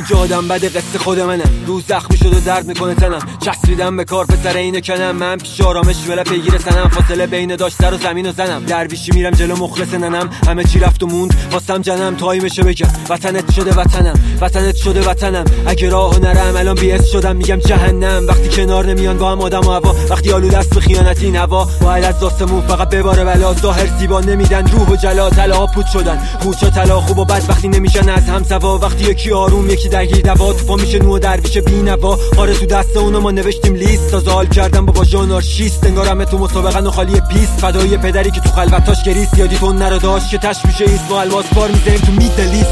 اینجا آدم بده قصه خود منم، روز زخمی شد و درد میکنه تنم، چسبیدم به کار پسر اینو کنم، من پیش آرامش ولا پیگیر سنم، فاصله بین داشت سر و زمین و زنم، درویشی میرم جلو مخلص ننم، همه چی رفت و موند خواستم جنم، تایمشو بگم وطنت شده وطنم، وطنت شده وطنم، اگه راهو نرم الان بی‌اس شدم میگم جهنم، وقتی کنار نمیان با هم آدم و هوا، وقتی آلوده است به خیانت این هوا، باید از آسمون فقط بباره بلا، ظاهر زیبا نمیدن روح و جلا، طلاها پود شدن خوچا طلا خوب و بد وقتی نمیشن از هم سوا، وقتی یکی آروم یکی درگیر دوا، تو پا میشه نو درویش بی‌نوا، آره تو دست اونو ما نوشتیم لیست، تا زال کردم بابا ژانارشیست، انگارم تو مسابقه و خالی پیست، فدای پدری که تو خلوتاش گریست، یادی تو نرو داشت که تش میشه ایست، با الماس بار میذاریم تو میدلیست.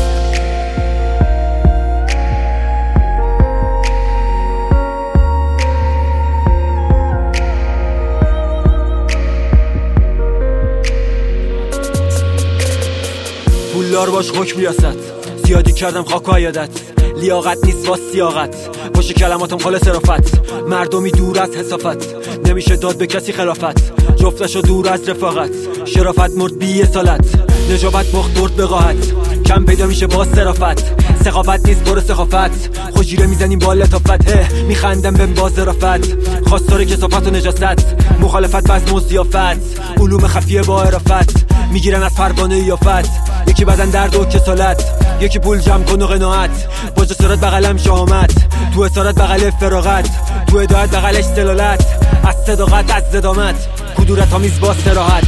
پولدار باش حکم ریاست، زیادی کردم خاک و عیادت، لیاقت نیست واسه سیاقت، پشت کلماتم خال صرافت، مردمی دور از حسافت، نمیشه داد به کسی خلافت، جفتشو دور از رفاقت، شرافت مرد بی اصالت، نجابت بخت برد بقاحت، کم پیدا میشه با صرافت، سخافت نیست برو سخافت، خوشیره میزنیم با لطافت، میخندم بهم با ظرافت، خواستار کثافت و نجاست، مخالفت بس مزیافت، علوم خفیه با عرافت، میگیرن از پروانه یافت، یکی بدن درد و کسالت، یکی پول جمع کن و قناعت، با جسارت بغلم شهامت، تو اسارت بغل فراغت، تو هدایت بغلش دلالت، از صداقت از زدامت، کدورت آمیز با صراحت.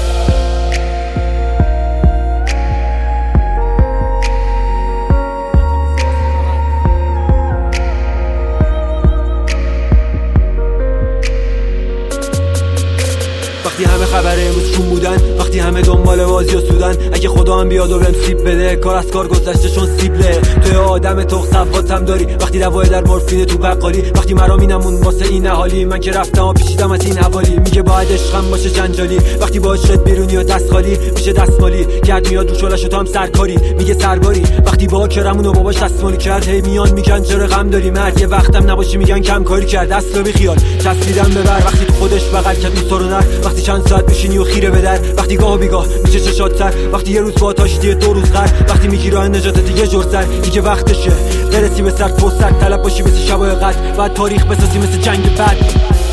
وقتی همه خبر امروز چون بودن، وقتی همه دنبال بازی و سودن، اگه خدا هم بیاد و بهم سیب بده، کار از کار گذشته چون سیبله، توی آدم تخ صفاتم داری، وقتی دوای در مورفین تو بقالی، وقتی مرامینمون واسه این اهالی، من که رفتم و پیچیدم از این حوالی، میگه باید عشقم باشه جنجالی، وقتی با عشقت بیرونی و دست خالی میشه دستمالی، گرد میاد رو شلش و تو هم سرکاری، میگه سرباری، وقتی با کرمون و باباش دستمالی کرد، هی میان میگن چرا غم داری مرد، یه وقتم نباشی میگن کم کاری کرد، دست بی خیال چسبیدم ببر، وقتی تو خودش بغل کرد اون سر و نر، وقتی چند ساعت بشینی و خیره به در، وقتی گاه و بیگاه میشه چشات سر، وقتی یه روز با تاشتی دو روز غر، وقتی میگی راه نجاتت یه جور سر، دیگه وقتشه برسی به سر تو سر، طلب باشی مثل شبای قدر، بعد تاریخ بسازی مثل جنگ بعد.